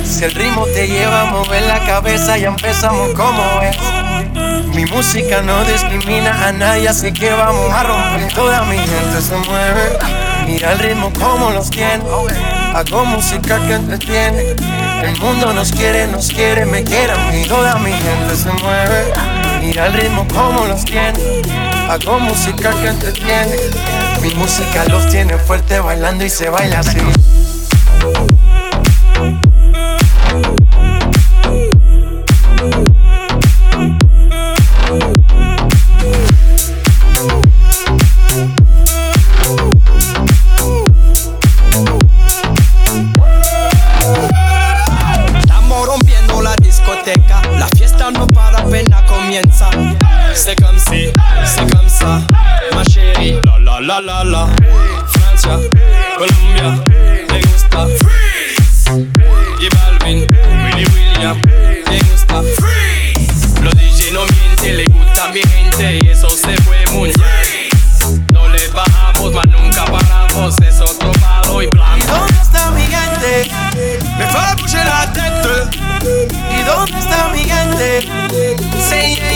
Si el ritmo te lleva a mover la cabeza, ya empezamos como es. Mi música no discrimina a nadie, así que vamos a romper. Toda mi gente se mueve. Mira el ritmo como los tiene. Hago música que entretiene. El mundo nos quiere, me quiere a mí. Toda mi gente se mueve. Mira el ritmo como los tiene. Hago música que entretiene. Mi música los tiene fuerte bailando y se baila así. Estamos rompiendo la discoteca, la fiesta no para, apenas comienza. C'est comme si, c'est comme ça, ma chérie. La la la la la. Francia, Colombia, le gusta freeze. Y Balvin, Willy William, le gusta freeze. Los DJ no mienten, le gusta mi gente y eso se fue muy bien. No le bajamos, mas nunca paramos, es otro palo y blanco. ¿Y dónde está mi gente? Me fue a bouger la tête. ¿Y dónde está mi gente? Say yeah.